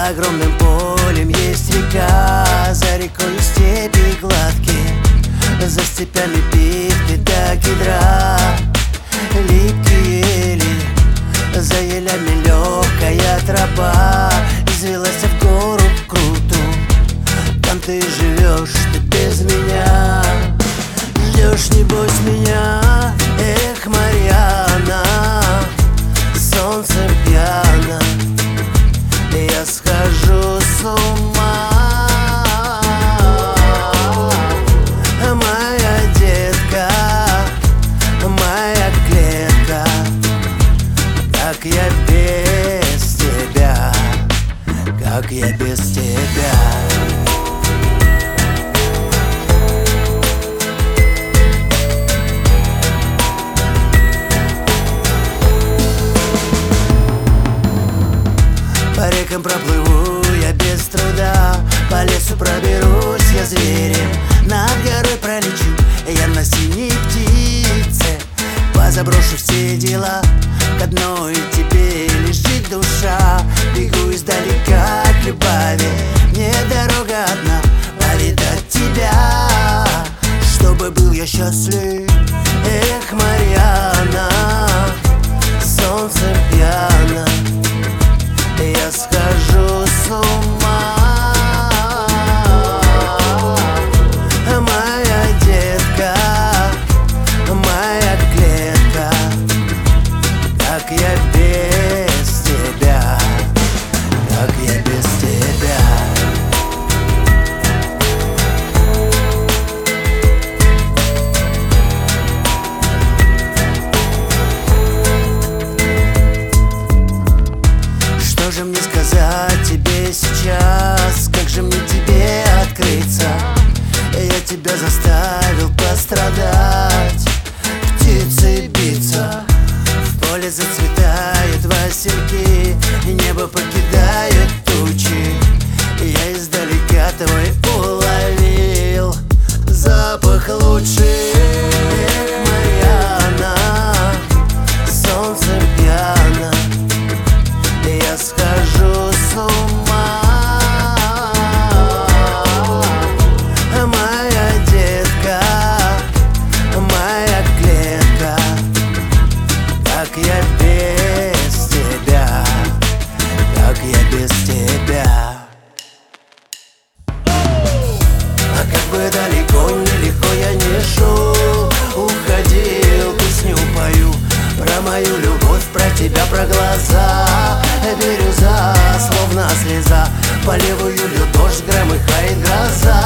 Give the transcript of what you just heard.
За огромным полем есть река, за рекой степи гладкие, за степями пихты до кедра липкие ели, за елями легкая тропа извелась в гору крутую. Там ты живешь, ты без меня, ждешь небось меня. Эх, Марьяна, солнцем пьяна, я схожу с ума. Моя детка, моя клетка, как я без тебя, как я без тебя. По рекам проплыву я без труда, по лесу проберусь я зверем, над горой пролечу я на синей птице. Позаброшу все дела, к одной тебе лежит душа. Бегу издалека к любави, мне дорога одна повидать тебя, чтобы был я счастлив. Эх, Марьяна, солнцем пьяна, я схожу с ума. Моя детка, моя клетка, как я без тебя, как я без тебя. Что же мне сказать тебе сейчас? Как же мне тебе открыться? Я тебя заставил пострадать, птицы биться. В поле зацветают васильки, и небо покидают тучи. Я издалека твой уловил запах лучший. Эх, Марьяна, солнцем пьяна, я схожу с ума. Моя детка, моя клетка, как я без тебя, как я без тебя. А как бы далеко, нелегко я не шел, уходил, песню пою про мою любовь, про тебя, про глаза. Бирюза, словно слеза, по левую дождь громыхает гроза.